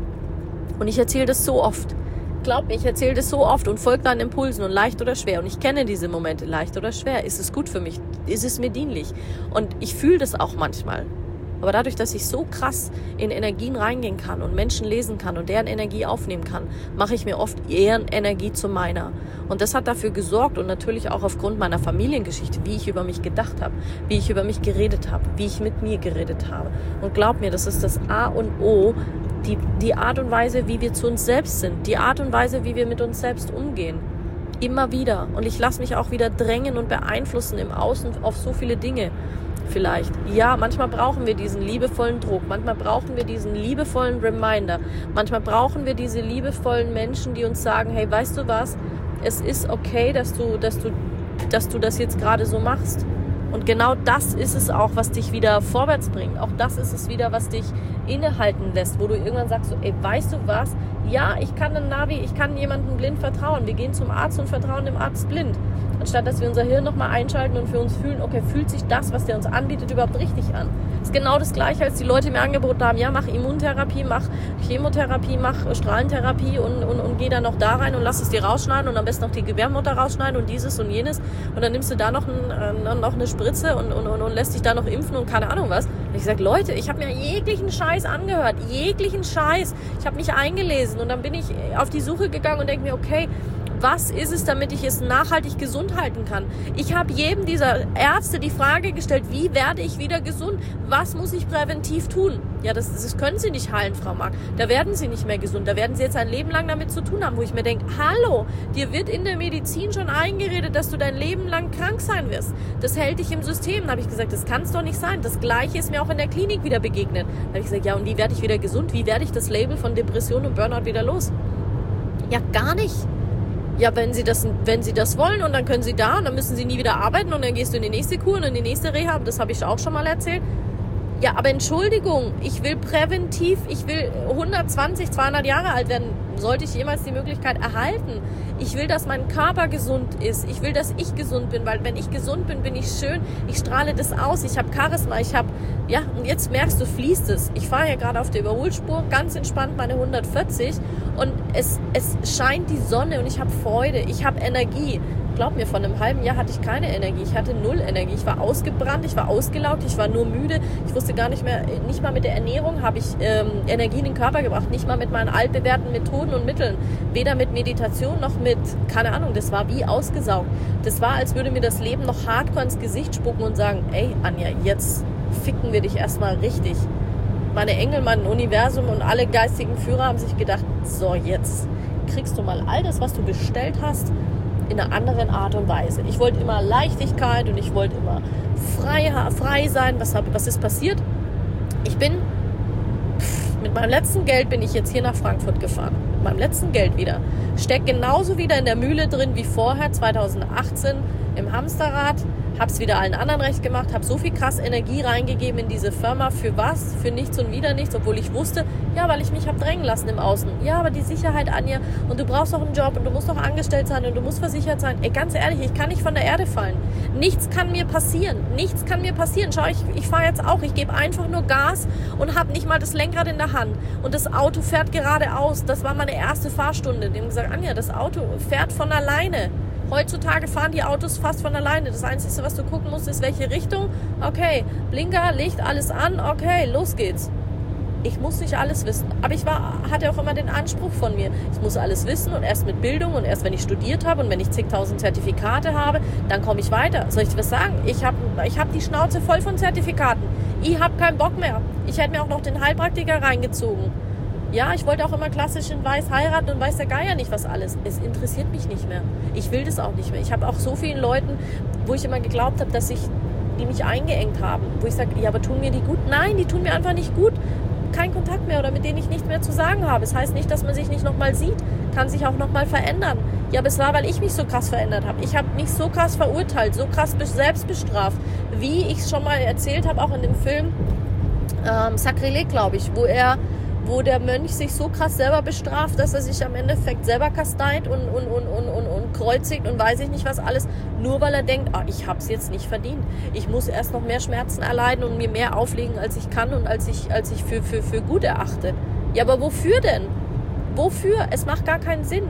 Und ich erzähle das so oft. Glaub mir, ich erzähle das so oft und folge deinen Impulsen und leicht oder schwer. Und ich kenne diese Momente, leicht oder schwer. Ist es gut für mich? Ist es mir dienlich? Und ich fühle das auch manchmal. Aber dadurch, dass ich so krass in Energien reingehen kann und Menschen lesen kann und deren Energie aufnehmen kann, mache ich mir oft deren Energie zu meiner. Und das hat dafür gesorgt und natürlich auch aufgrund meiner Familiengeschichte, wie ich über mich gedacht habe, wie ich über mich geredet habe, wie ich mit mir geredet habe. Und glaub mir, das ist das A und O, die, die Art und Weise, wie wir zu uns selbst sind, die Art und Weise, wie wir mit uns selbst umgehen. Immer wieder. Und ich lasse mich auch wieder drängen und beeinflussen im Außen auf so viele Dinge. Vielleicht. Ja, manchmal brauchen wir diesen liebevollen Druck. Manchmal brauchen wir diesen liebevollen Reminder. Manchmal brauchen wir diese liebevollen Menschen, die uns sagen, hey, weißt du was? Es ist okay, dass du, dass du, dass du das jetzt gerade so machst. Und genau das ist es auch, was dich wieder vorwärts bringt. Auch das ist es wieder, was dich innehalten lässt, wo du irgendwann sagst, so, ey, weißt du was? Ja, ich kann einem Navi, ich kann jemandem blind vertrauen. Wir gehen zum Arzt und vertrauen dem Arzt blind. Anstatt dass wir unser Hirn nochmal einschalten und für uns fühlen, okay, fühlt sich das, was der uns anbietet, überhaupt richtig an? Das ist genau das Gleiche, als die Leute mir angeboten haben, ja, mach Immuntherapie, mach Chemotherapie, mach Strahlentherapie und, und, und geh dann noch da rein und lass es dir rausschneiden und am besten noch die Gebärmutter rausschneiden und dieses und jenes und dann nimmst du da noch, ein, äh, noch eine Spritze und, und, und, und lässt dich da noch impfen und keine Ahnung was. Und ich sage, Leute, ich habe mir jeglichen Scheiß angehört, jeglichen Scheiß. Ich habe mich eingelesen und dann bin ich auf die Suche gegangen und denke mir, okay, Was ist es, damit ich es nachhaltig gesund halten kann? Ich habe jedem dieser Ärzte die Frage gestellt, wie werde ich wieder gesund? Was muss ich präventiv tun? Ja, das, das können Sie nicht heilen, Frau Mark. Da werden Sie nicht mehr gesund. Da werden Sie jetzt ein Leben lang damit zu tun haben, wo ich mir denke, hallo, dir wird in der Medizin schon eingeredet, dass du dein Leben lang krank sein wirst. Das hält dich im System. Da habe ich gesagt, das kann es doch nicht sein. Das Gleiche ist mir auch in der Klinik wieder begegnet. Da habe ich gesagt, ja, und wie werde ich wieder gesund? Wie werde ich das Label von Depression und Burnout wieder los? Ja, gar nicht. Ja, wenn Sie das, wenn Sie das wollen und dann können Sie da und dann müssen Sie nie wieder arbeiten und dann gehst du in die nächste Kur und in die nächste Reha. Das habe ich auch schon mal erzählt. Ja, aber Entschuldigung, ich will präventiv, ich will hundertzwanzig, zweihundert Jahre alt werden, sollte ich jemals die Möglichkeit erhalten. Ich will, dass mein Körper gesund ist. Ich will, dass ich gesund bin, weil wenn ich gesund bin, bin ich schön. Ich strahle das aus. Ich habe Charisma. Ich habe, ja, und jetzt merkst du, fließt es. Ich fahre ja gerade auf der Überholspur, ganz entspannt meine hundertvierzig und es, es scheint die Sonne und ich habe Freude. Ich habe Energie. Glaub mir, von einem halben Jahr hatte ich keine Energie. Ich hatte null Energie. Ich war ausgebrannt, ich war ausgelaugt, ich war nur müde. Ich wusste gar nicht mehr, nicht mal mit der Ernährung habe ich ähm, Energie in den Körper gebracht. Nicht mal mit meinen altbewährten Methoden und Mitteln. Weder mit Meditation noch mit, keine Ahnung, das war wie ausgesaugt. Das war, als würde mir das Leben noch hardcore ins Gesicht spucken und sagen, ey Anja, jetzt ficken wir dich erstmal richtig. Meine Engel, mein Universum und alle geistigen Führer haben sich gedacht, so jetzt kriegst du mal all das, was du bestellt hast, in einer anderen Art und Weise. Ich wollte immer Leichtigkeit und ich wollte immer frei, frei sein. Was, was ist passiert? Ich bin, pff, mit meinem letzten Geld bin ich jetzt hier nach Frankfurt gefahren. Mit meinem letzten Geld wieder. Steck genauso wieder in der Mühle drin wie vorher, zweitausendachtzehn, im Hamsterrad. Hab's wieder allen anderen recht gemacht, habe so viel krass Energie reingegeben in diese Firma. Für was? Für nichts und wieder nichts, obwohl ich wusste, ja, weil ich mich habe drängen lassen im Außen. Ja, aber die Sicherheit, Anja, und du brauchst doch einen Job und du musst doch angestellt sein und du musst versichert sein. Ey, ganz ehrlich, ich kann nicht von der Erde fallen. Nichts kann mir passieren. Nichts kann mir passieren. Schau, ich, ich fahre jetzt auch. Ich gebe einfach nur Gas und habe nicht mal das Lenkrad in der Hand. Und das Auto fährt geradeaus. Das war meine erste Fahrstunde. Die haben gesagt, Anja, das Auto fährt von alleine. Heutzutage fahren die Autos fast von alleine. Das Einzige, was du gucken musst, ist, welche Richtung. Okay, Blinker, Licht, alles an. Okay, los geht's. Ich muss nicht alles wissen. Aber ich war, hatte auch immer den Anspruch von mir. Ich muss alles wissen und erst mit Bildung und erst, wenn ich studiert habe und wenn ich zigtausend Zertifikate habe, dann komme ich weiter. Soll ich dir was sagen? Ich habe ich hab die Schnauze voll von Zertifikaten. Ich habe keinen Bock mehr. Ich hätte mir auch noch den Heilpraktiker reingezogen. Ja, ich wollte auch immer klassisch in Weiß heiraten und weiß der Geier nicht was alles. Es interessiert mich nicht mehr. Ich will das auch nicht mehr. Ich habe auch so vielen Leuten, wo ich immer geglaubt habe, dass ich, die mich eingeengt haben, wo ich sage, ja, aber tun mir die gut? Nein, die tun mir einfach nicht gut. Kein Kontakt mehr oder mit denen ich nichts mehr zu sagen habe. Das heißt nicht, dass man sich nicht nochmal sieht. Kann sich auch nochmal verändern. Ja, aber es war, weil ich mich so krass verändert habe. Ich habe mich so krass verurteilt, so krass selbst bestraft. Wie ich es schon mal erzählt habe, auch in dem Film ähm, Sakrileg, glaube ich, wo er wo der Mönch sich so krass selber bestraft, dass er sich am Endeffekt selber kasteit und, und, und, und, und, und kreuzigt und weiß ich nicht was alles, nur weil er denkt, ah, ich habe es jetzt nicht verdient. Ich muss erst noch mehr Schmerzen erleiden und mir mehr auflegen, als ich kann und als ich, als ich für, für, für gut erachte. Ja, aber wofür denn? Wofür? Es macht gar keinen Sinn.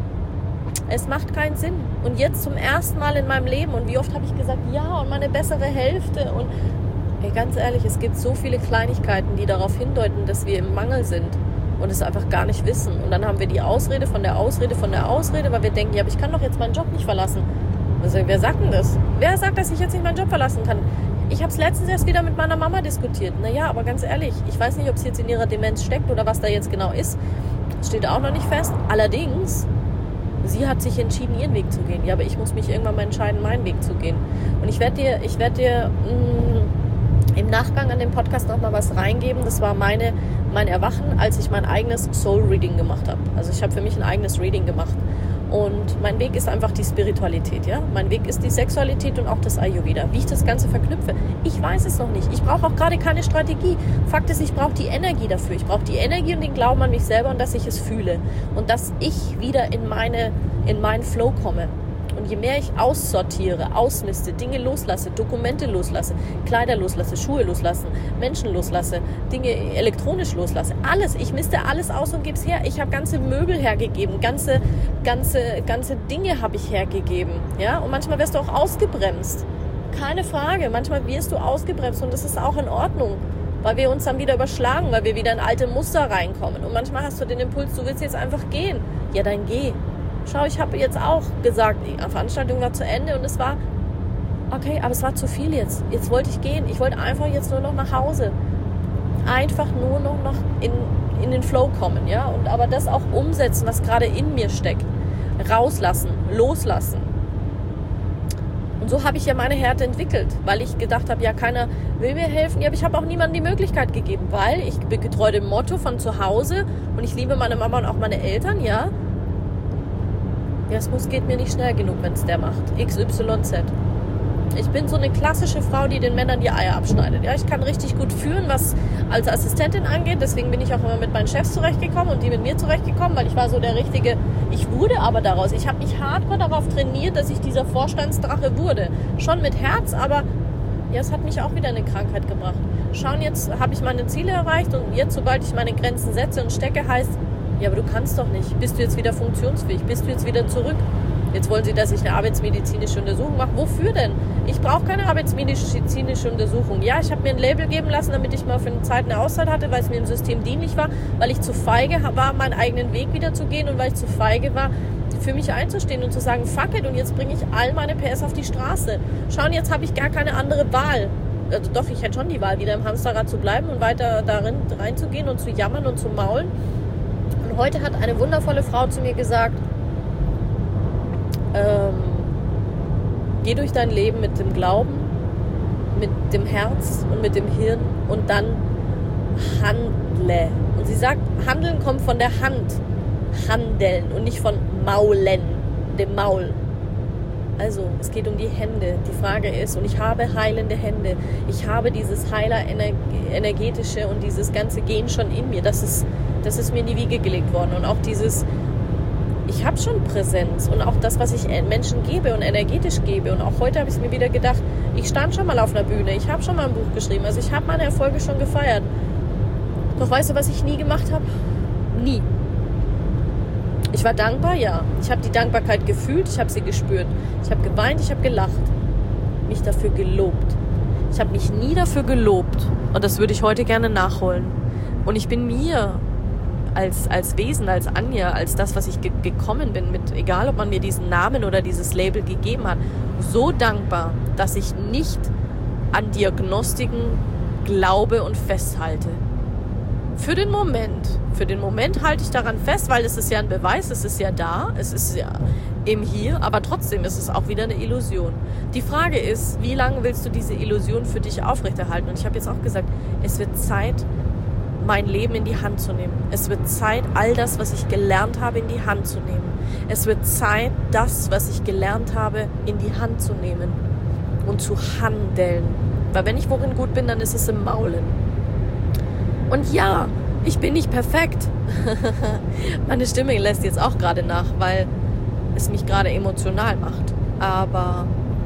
Es macht keinen Sinn. Und jetzt zum ersten Mal in meinem Leben, und wie oft habe ich gesagt, ja, und meine bessere Hälfte und ey, ganz ehrlich, es gibt so viele Kleinigkeiten, die darauf hindeuten, dass wir im Mangel sind und es einfach gar nicht wissen. Und dann haben wir die Ausrede von der Ausrede von der Ausrede, weil wir denken, ja, aber ich kann doch jetzt meinen Job nicht verlassen. Also, wer sagt denn das? Wer sagt, dass ich jetzt nicht meinen Job verlassen kann? Ich habe es letztens erst wieder mit meiner Mama diskutiert. Naja, aber ganz ehrlich, ich weiß nicht, ob es jetzt in ihrer Demenz steckt oder was da jetzt genau ist. Das steht auch noch nicht fest. Allerdings, sie hat sich entschieden, ihren Weg zu gehen. Ja, aber ich muss mich irgendwann mal entscheiden, meinen Weg zu gehen. Und ich werde dir, ich werde dir... Mh, im Nachgang an den Podcast noch mal was reingeben. Das war meine, mein Erwachen, als ich mein eigenes Soul-Reading gemacht habe. Also ich habe für mich ein eigenes Reading gemacht. Und mein Weg ist einfach die Spiritualität. Ja? Mein Weg ist die Sexualität und auch das Ayurveda. Wie ich das Ganze verknüpfe, ich weiß es noch nicht. Ich brauche auch gerade keine Strategie. Fakt ist, ich brauche die Energie dafür. Ich brauche die Energie und den Glauben an mich selber und dass ich es fühle. Und dass ich wieder in, meine, in meinen Flow komme. Und je mehr ich aussortiere, ausmiste, Dinge loslasse, Dokumente loslasse, Kleider loslasse, Schuhe loslassen, Menschen loslasse, Dinge elektronisch loslasse, alles, ich miste alles aus und gebe es her. Ich habe ganze Möbel hergegeben, ganze, ganze, ganze Dinge habe ich hergegeben. Ja? Und manchmal wirst du auch ausgebremst. Keine Frage, manchmal wirst du ausgebremst und das ist auch in Ordnung, weil wir uns dann wieder überschlagen, weil wir wieder in alte Muster reinkommen. Und manchmal hast du den Impuls, du willst jetzt einfach gehen. Ja, dann geh. schau, ich habe jetzt auch gesagt, die Veranstaltung war zu Ende und es war, okay, aber es war zu viel jetzt. Jetzt wollte ich gehen. Ich wollte einfach jetzt nur noch nach Hause. Einfach nur noch, noch in, in den Flow kommen, ja. Und aber das auch umsetzen, was gerade in mir steckt. Rauslassen, loslassen. Und so habe ich ja meine Härte entwickelt, weil ich gedacht habe, ja, keiner will mir helfen. Ja, aber ich habe auch niemandem die Möglichkeit gegeben, weil ich bin getreu dem Motto von zu Hause und ich liebe meine Mama und auch meine Eltern, ja. Ja, es muss, geht mir nicht schnell genug, wenn es der macht. X Y Z. Ich bin so eine klassische Frau, die den Männern die Eier abschneidet. Ja, ich kann richtig gut führen, was als Assistentin angeht. Deswegen bin ich auch immer mit meinen Chefs zurechtgekommen und die mit mir zurechtgekommen, weil ich war so der richtige. Ich wurde aber daraus. Ich habe mich hardcore darauf trainiert, dass ich dieser Vorstandsdrache wurde. Schon mit Herz, aber ja, es hat mich auch wieder in eine Krankheit gebracht. Schauen, jetzt habe ich meine Ziele erreicht und jetzt, sobald ich meine Grenzen setze und stecke, heißt, ja, aber du kannst doch nicht. Bist du jetzt wieder funktionsfähig? Bist du jetzt wieder zurück? Jetzt wollen sie, dass ich eine arbeitsmedizinische Untersuchung mache. Wofür denn? Ich brauche keine arbeitsmedizinische Untersuchung. Ja, ich habe mir ein Label geben lassen, damit ich mal für eine Zeit eine Auszeit hatte, weil es mir im System dienlich war, weil ich zu feige war, meinen eigenen Weg wieder zu gehen und weil ich zu feige war, für mich einzustehen und zu sagen, fuck it, und jetzt bringe ich all meine P S auf die Straße. Schauen, jetzt habe ich gar keine andere Wahl. Also doch, ich hätte schon die Wahl, wieder im Hamsterrad zu bleiben und weiter darin reinzugehen und zu jammern und zu maulen. Und heute hat eine wundervolle Frau zu mir gesagt, ähm, geh durch dein Leben mit dem Glauben, mit dem Herz und mit dem Hirn und dann handle. Und sie sagt, Handeln kommt von der Hand. Handeln und nicht von Maulen, dem Maul. Also, es geht um die Hände. Die Frage ist, und ich habe heilende Hände. Ich habe dieses Heiler-energetische und dieses ganze Gen schon in mir. Das ist, das ist mir in die Wiege gelegt worden. Und auch dieses, ich habe schon Präsenz. Und auch das, was ich Menschen gebe und energetisch gebe. Und auch heute habe ich es mir wieder gedacht, ich stand schon mal auf einer Bühne. Ich habe schon mal ein Buch geschrieben. Also ich habe meine Erfolge schon gefeiert. Doch weißt du, was ich nie gemacht habe? Nie. Ich war dankbar, ja. Ich habe die Dankbarkeit gefühlt, ich habe sie gespürt. Ich habe geweint, ich habe gelacht. Mich dafür gelobt. Ich habe mich nie dafür gelobt. Und das würde ich heute gerne nachholen. Und ich bin mir als, als Wesen, als Anja, als das, was ich ge- gekommen bin, mit, egal ob man mir diesen Namen oder dieses Label gegeben hat, so dankbar, dass ich nicht an Diagnostiken glaube und festhalte. Für den Moment, für den Moment halte ich daran fest, weil es ist ja ein Beweis, es ist ja da, es ist ja im Hier, aber trotzdem ist es auch wieder eine Illusion. Die Frage ist, wie lange willst du diese Illusion für dich aufrechterhalten? Und ich habe jetzt auch gesagt, es wird Zeit, mein Leben in die Hand zu nehmen. Es wird Zeit, all das, was ich gelernt habe, in die Hand zu nehmen. Es wird Zeit, das, was ich gelernt habe, in die Hand zu nehmen und zu handeln. Weil wenn ich worin gut bin, dann ist es im Maulen. Und ja, ich bin nicht perfekt. Meine Stimme lässt jetzt auch gerade nach, weil es mich gerade emotional macht. Aber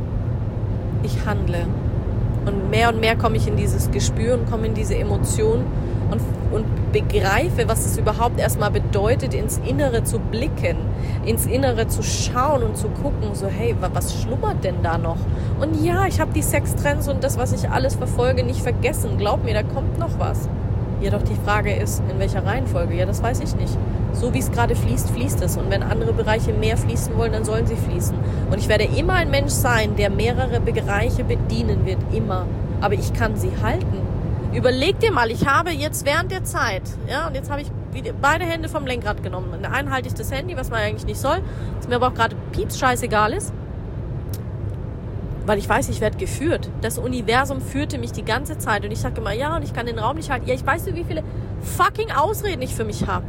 ich handle. Und mehr und mehr komme ich in dieses Gespür und komme in diese Emotion und, und begreife, was es überhaupt erstmal bedeutet, ins Innere zu blicken, ins Innere zu schauen und zu gucken, so hey, was schlummert denn da noch? Und ja, ich habe die Sextrends und das, was ich alles verfolge, nicht vergessen. Glaub mir, da kommt noch was. Ja, doch die Frage ist, in welcher Reihenfolge? Ja, das weiß ich nicht. So wie es gerade fließt, fließt es. Und wenn andere Bereiche mehr fließen wollen, dann sollen sie fließen. Und ich werde immer ein Mensch sein, der mehrere Bereiche bedienen wird. Immer. Aber ich kann sie halten. Überleg dir mal, ich habe jetzt während der Zeit, ja, und jetzt habe ich beide Hände vom Lenkrad genommen. In der einen halte ich das Handy, was man eigentlich nicht soll, das mir aber auch gerade pieps scheißegal ist. Weil ich weiß, ich werde geführt. Das Universum führte mich die ganze Zeit. Und ich sage immer, ja, und ich kann den Raum nicht halten. Ja, ich weiß nicht, wie viele fucking Ausreden ich für mich habe.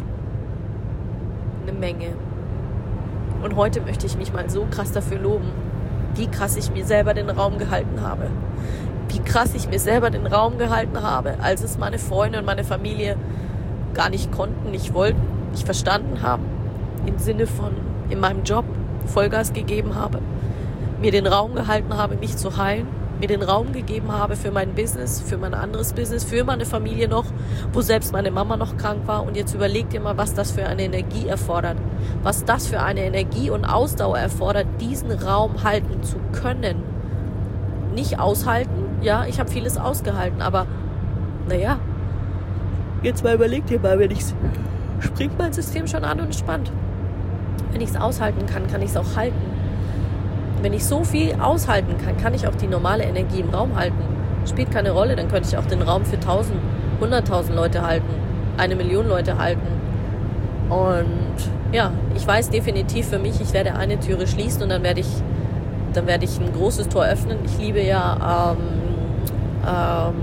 Eine Menge. Und heute möchte ich mich mal so krass dafür loben, wie krass ich mir selber den Raum gehalten habe. Wie krass ich mir selber den Raum gehalten habe, als es meine Freunde und meine Familie gar nicht konnten, nicht wollten, nicht verstanden haben. Im Sinne von in meinem Job Vollgas gegeben habe. Mir den Raum gehalten habe, mich zu heilen, mir den Raum gegeben habe für mein Business, für mein anderes Business, für meine Familie noch, wo selbst meine Mama noch krank war. Und jetzt überleg dir mal, was das für eine Energie erfordert, was das für eine Energie und Ausdauer erfordert, diesen Raum halten zu können. Nicht aushalten, ja, ich habe vieles ausgehalten, aber naja, jetzt mal überleg dir mal, wenn ich's springt mein System schon an und entspannt. Wenn ich es aushalten kann, kann ich es auch halten. Wenn ich so viel aushalten kann, kann ich auch die normale Energie im Raum halten. Spielt keine Rolle, dann könnte ich auch den Raum für tausend, hunderttausend Leute halten, eine Million Leute halten. Und ja, ich weiß definitiv für mich, ich werde eine Türe schließen und dann werde ich, dann werde ich ein großes Tor öffnen. Ich liebe ja ähm, ähm,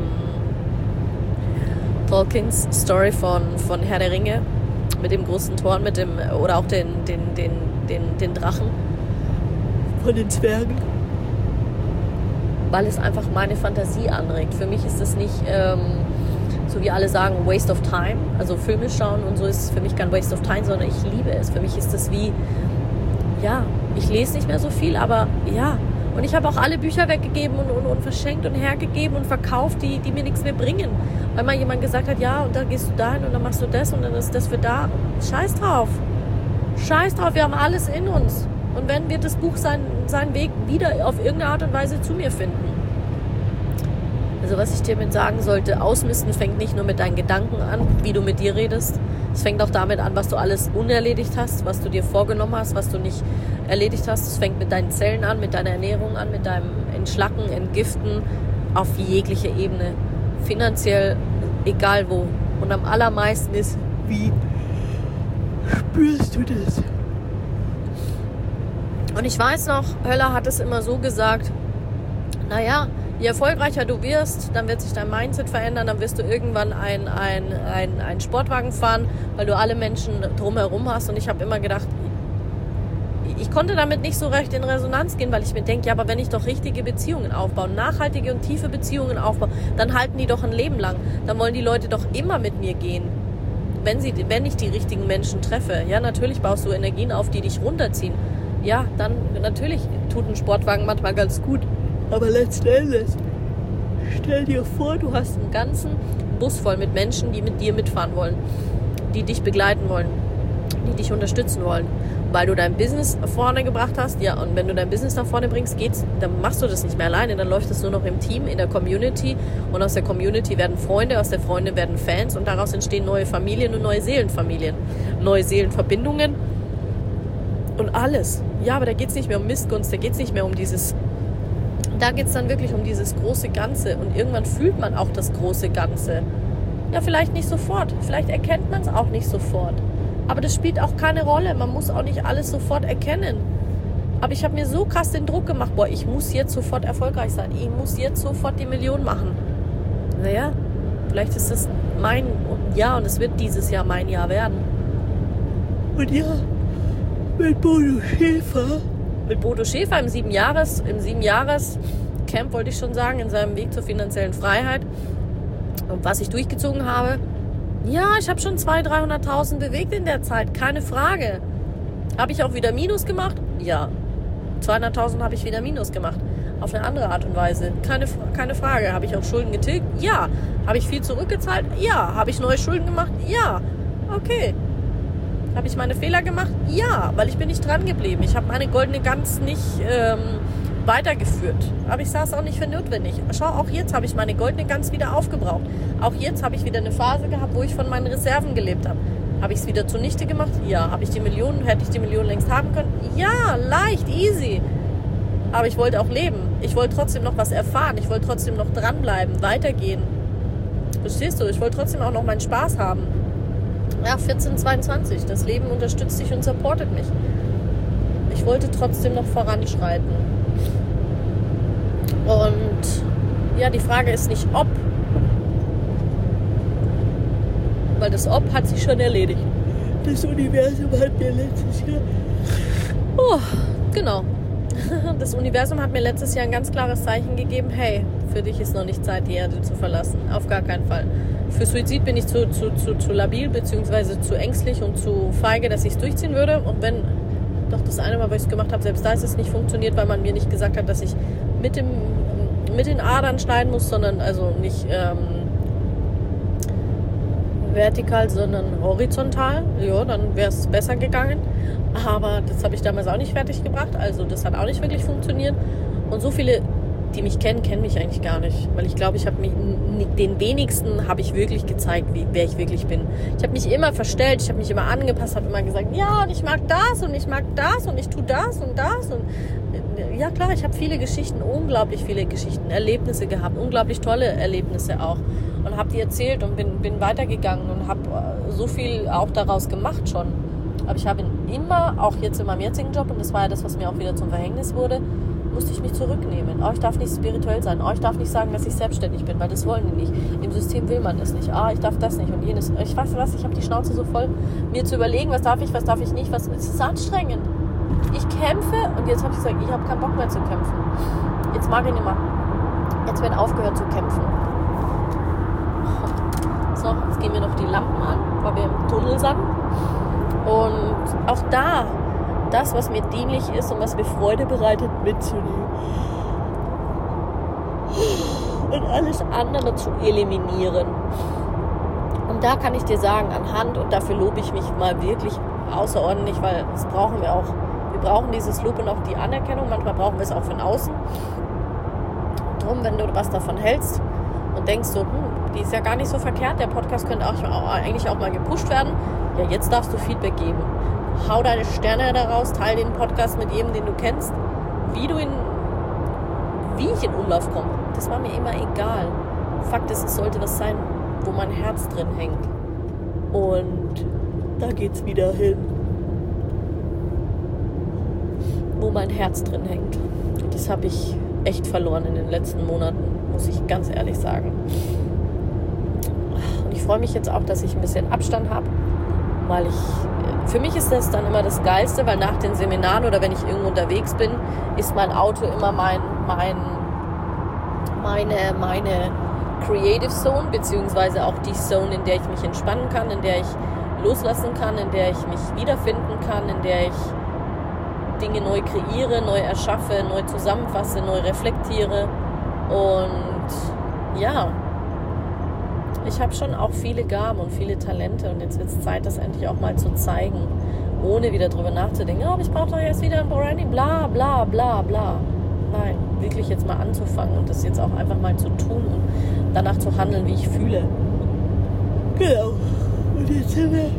Tolkiens Story von, von Herr der Ringe mit dem großen Tor, mit dem, oder auch den, den, den, den, den Drachen von den Zwergen. Weil es einfach meine Fantasie anregt. Für mich ist es nicht, ähm, so wie alle sagen, Waste of Time. Also Filme schauen und so ist für mich kein Waste of Time, sondern ich liebe es. Für mich ist es wie, ja, ich lese nicht mehr so viel, aber ja. Und ich habe auch alle Bücher weggegeben und, und, und verschenkt und hergegeben und verkauft, die, die mir nichts mehr bringen. Weil mal jemand gesagt hat, ja, und dann gehst du dahin und dann machst du das und dann ist das für da. Scheiß drauf. Scheiß drauf, wir haben alles in uns. Und wenn wird das Buch sein, seinen Weg wieder auf irgendeine Art und Weise zu mir finden. Also was ich dir mit sagen sollte, Ausmisten fängt nicht nur mit deinen Gedanken an, wie du mit dir redest. Es fängt auch damit an, was du alles unerledigt hast, was du dir vorgenommen hast, was du nicht erledigt hast. Es fängt mit deinen Zellen an, mit deiner Ernährung an, mit deinem Entschlacken, Entgiften auf jeglicher Ebene. Finanziell, egal wo. Und am allermeisten ist, wie spürst du das? Und ich weiß noch, Höller hat es immer so gesagt, naja, je erfolgreicher du wirst, dann wird sich dein Mindset verändern, dann wirst du irgendwann ein, ein, ein, ein Sportwagen fahren, weil du alle Menschen drumherum hast. Und ich habe immer gedacht, ich konnte damit nicht so recht in Resonanz gehen, weil ich mir denke, ja, aber wenn ich doch richtige Beziehungen aufbaue, nachhaltige und tiefe Beziehungen aufbaue, dann halten die doch ein Leben lang. Dann wollen die Leute doch immer mit mir gehen, wenn, sie, wenn ich die richtigen Menschen treffe. Ja, natürlich baust du Energien auf, die dich runterziehen. Ja, dann natürlich tut ein Sportwagen manchmal ganz gut. Aber letzten Endes, stell dir vor, du hast einen ganzen Bus voll mit Menschen, die mit dir mitfahren wollen, die dich begleiten wollen, die dich unterstützen wollen, weil du dein Business vorne gebracht hast. Ja, und wenn du dein Business nach vorne bringst, geht's, dann machst du das nicht mehr alleine, dann läuft es nur noch im Team, in der Community, und aus der Community werden Freunde, aus der Freunde werden Fans und daraus entstehen neue Familien und neue Seelenfamilien, neue Seelenverbindungen und alles. Ja, aber da geht's nicht mehr um Missgunst, da geht's nicht mehr um dieses... Da geht es dann wirklich um dieses große Ganze. Und irgendwann fühlt man auch das große Ganze. Ja, vielleicht nicht sofort. Vielleicht erkennt man es auch nicht sofort. Aber das spielt auch keine Rolle. Man muss auch nicht alles sofort erkennen. Aber ich habe mir so krass den Druck gemacht. Boah, ich muss jetzt sofort erfolgreich sein. Ich muss jetzt sofort die Million machen. Naja, vielleicht ist das mein Jahr und es wird dieses Jahr mein Jahr werden. Und ja, mit Bodo Schäfer... Mit Bodo Schäfer im sieben Jahres, im sieben Jahres Camp, wollte ich schon sagen, in seinem Weg zur finanziellen Freiheit. Und was ich durchgezogen habe, ja, ich habe schon zweihunderttausend, dreihunderttausend bewegt in der Zeit, keine Frage. Habe ich auch wieder Minus gemacht? Ja. zweihunderttausend habe ich wieder Minus gemacht. Auf eine andere Art und Weise. Keine, keine Frage. Habe ich auch Schulden getilgt? Ja. Habe ich viel zurückgezahlt? Ja. Habe ich neue Schulden gemacht? Ja. Okay. Habe ich meine Fehler gemacht? Ja, weil ich bin nicht dran geblieben. Ich habe meine goldene Gans nicht ähm, weitergeführt. Aber ich sah es auch nicht für notwendig. Schau, auch jetzt habe ich meine goldene Gans wieder aufgebraucht. Auch jetzt habe ich wieder eine Phase gehabt, wo ich von meinen Reserven gelebt habe. Habe ich es wieder zunichte gemacht? Ja. Habe ich die Millionen, hätte ich die Millionen längst haben können? Ja, leicht, easy. Aber ich wollte auch leben. Ich wollte trotzdem noch was erfahren. Ich wollte trotzdem noch dranbleiben, weitergehen. Verstehst du? Ich wollte trotzdem auch noch meinen Spaß haben. Ja, vierzehn, zweiundzwanzig. Das Leben unterstützt dich und supportet mich. Ich wollte trotzdem noch voranschreiten. Und ja, die Frage ist nicht ob. Weil das ob hat sich schon erledigt. Das Universum hat mir letztes Jahr... Oh, genau. Das Universum hat mir letztes Jahr ein ganz klares Zeichen gegeben. Hey, für dich ist noch nicht Zeit, die Erde zu verlassen. Auf gar keinen Fall. Für Suizid bin ich zu, zu, zu, zu labil, beziehungsweise zu ängstlich und zu feige, dass ich es durchziehen würde. Und wenn doch das eine Mal, was ich es gemacht habe, selbst da ist es nicht funktioniert, weil man mir nicht gesagt hat, dass ich mit, dem, mit den Adern schneiden muss, sondern also nicht ähm, vertikal, sondern horizontal. Ja, dann wäre es besser gegangen. Aber das habe ich damals auch nicht fertig gebracht. Also das hat auch nicht wirklich funktioniert. Und so viele die mich kennen, kennen mich eigentlich gar nicht. Weil ich glaube, ich habe mich, den wenigsten habe ich wirklich gezeigt, wie, wer ich wirklich bin. Ich habe mich immer verstellt, ich habe mich immer angepasst, habe immer gesagt, ja, und ich mag das und ich mag das und ich tue das und das. Und ja klar, ich habe viele Geschichten, unglaublich viele Geschichten, Erlebnisse gehabt, unglaublich tolle Erlebnisse auch. Und habe die erzählt und bin, bin weitergegangen und habe so viel auch daraus gemacht schon. Aber ich habe immer, auch jetzt in meinem jetzigen Job, und das war ja das, was mir auch wieder zum Verhängnis wurde, musste ich mich zurücknehmen. Oh, ich darf nicht spirituell sein. Oh, ich darf nicht sagen, dass ich selbstständig bin, weil das wollen die nicht. Im System will man das nicht. Ah, oh, ich darf das nicht und jenes. Ich weiß was, ich habe die Schnauze so voll, mir zu überlegen, was darf ich, was darf ich nicht. Was, es ist anstrengend. Ich kämpfe und jetzt habe ich gesagt, ich habe keinen Bock mehr zu kämpfen. Jetzt mag ich nicht mehr. Jetzt wird aufgehört zu kämpfen. So, jetzt gehen wir noch die Lampen an, weil wir im Tunnel sind. Und auch da, das, was mir dienlich ist und was mir Freude bereitet, mitzunehmen. Und alles andere zu eliminieren. Und da kann ich dir sagen, anhand, und dafür lobe ich mich mal wirklich außerordentlich, weil das brauchen wir auch. Wir brauchen dieses Lob und auch die Anerkennung. Manchmal brauchen wir es auch von außen. Drum, wenn du was davon hältst und denkst so, hm, die ist ja gar nicht so verkehrt, der Podcast könnte auch, auch eigentlich auch mal gepusht werden. Ja, jetzt darfst du Feedback geben. Hau deine Sterne daraus, teile den Podcast mit jedem, den du kennst. Wie du in, wie ich in Umlauf komme, das war mir immer egal. Fakt ist, es sollte was sein, wo mein Herz drin hängt. Und da geht's wieder hin. Wo mein Herz drin hängt. Und das habe ich echt verloren in den letzten Monaten, muss ich ganz ehrlich sagen. Und ich freue mich jetzt auch, dass ich ein bisschen Abstand habe, weil ich, für mich ist das dann immer das Geilste, weil nach den Seminaren oder wenn ich irgendwo unterwegs bin, ist mein Auto immer mein, mein, meine, meine Creative Zone, beziehungsweise auch die Zone, in der ich mich entspannen kann, in der ich loslassen kann, in der ich mich wiederfinden kann, in der ich Dinge neu kreiere, neu erschaffe, neu zusammenfasse, neu reflektiere. Und ja, ich habe schon auch viele Gaben und viele Talente und jetzt wird es Zeit, das endlich auch mal zu zeigen, ohne wieder drüber nachzudenken, oh, ich brauche doch jetzt wieder ein Branding, bla bla bla bla. Nein, wirklich jetzt mal anzufangen und das jetzt auch einfach mal zu tun und danach zu handeln, wie ich fühle. Genau. Und jetzt sind wir,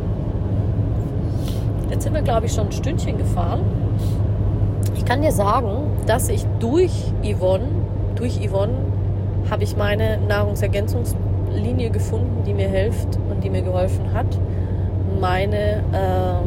jetzt sind wir, glaube ich, schon ein Stündchen gefahren. Ich kann dir sagen, dass ich durch Yvonne, durch Yvonne habe ich meine Nahrungsergänzungslinie gefunden, die mir hilft und die mir geholfen hat, meine, ähm,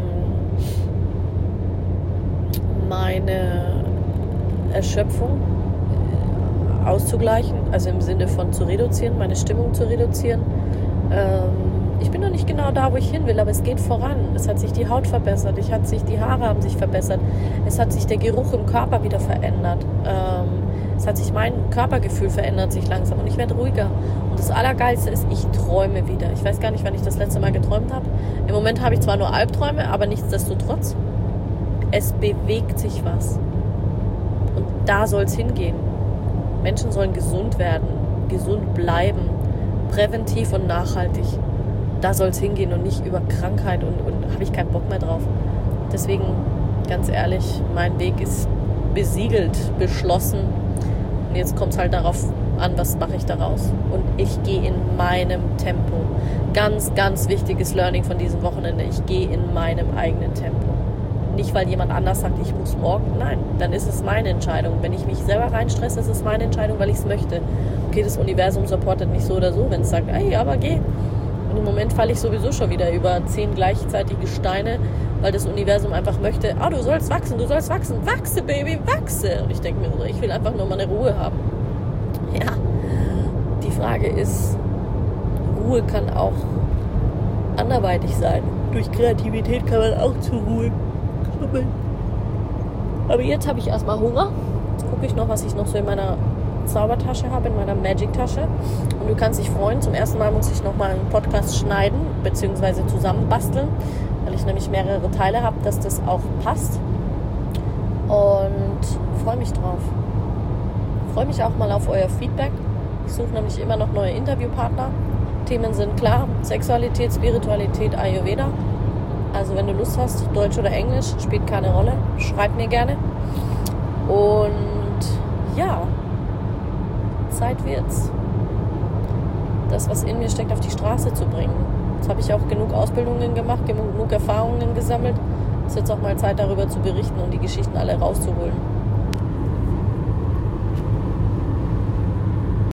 meine Erschöpfung auszugleichen, also im Sinne von zu reduzieren, meine Stimmung zu reduzieren. Ähm, ich bin noch nicht genau da, wo ich hin will, aber es geht voran. Es hat sich die Haut verbessert, es hat sich, die Haare haben sich verbessert, es hat sich der Geruch im Körper wieder verändert. Ähm, es hat sich mein Körpergefühl verändert, sich langsam und ich werde ruhiger. Und das Allergeilste ist, ich träume wieder. Ich weiß gar nicht, wann ich das letzte Mal geträumt habe. Im Moment habe ich zwar nur Albträume, aber nichtsdestotrotz, es bewegt sich was. Und da soll es hingehen. Menschen sollen gesund werden, gesund bleiben, präventiv und nachhaltig. Da soll es hingehen und nicht über Krankheit und, und habe ich keinen Bock mehr drauf. Deswegen, ganz ehrlich, mein Weg ist besiegelt, beschlossen. Und jetzt kommt es halt darauf an, was mache ich daraus. Und ich gehe in meinem Tempo. Ganz, ganz wichtiges Learning von diesem Wochenende. Ich gehe in meinem eigenen Tempo. Nicht, weil jemand anders sagt, ich muss morgen. Nein, dann ist es meine Entscheidung. Wenn ich mich selber reinstresse, ist es meine Entscheidung, weil ich es möchte. Okay, das Universum supportet mich so oder so, wenn es sagt, ey, aber geh. Und im Moment falle ich sowieso schon wieder über zehn gleichzeitige Steine, weil das Universum einfach möchte, ah, oh, du sollst wachsen, du sollst wachsen, wachse, Baby, wachse. Und ich denke mir so, ich will einfach nur mal eine Ruhe haben. Ja, die Frage ist, Ruhe kann auch anderweitig sein. Durch Kreativität kann man auch zur Ruhe kommen. Aber jetzt habe ich erstmal Hunger. Jetzt gucke ich noch, was ich noch so in meiner Zaubertasche habe, in meiner Magic-Tasche. Und du kannst dich freuen, zum ersten Mal muss ich nochmal einen Podcast schneiden, beziehungsweise zusammenbasteln, weil ich nämlich mehrere Teile habe, dass das auch passt. Und freue mich drauf. Freue mich auch mal auf euer Feedback. Ich suche nämlich immer noch neue Interviewpartner. Themen sind klar, Sexualität, Spiritualität, Ayurveda. Also wenn du Lust hast, Deutsch oder Englisch, spielt keine Rolle. Schreib mir gerne. Und ja, Zeit wird's, das, was in mir steckt, auf die Straße zu bringen. Jetzt habe ich auch genug Ausbildungen gemacht, genug Erfahrungen gesammelt. Es ist jetzt auch mal Zeit, darüber zu berichten und die Geschichten alle rauszuholen.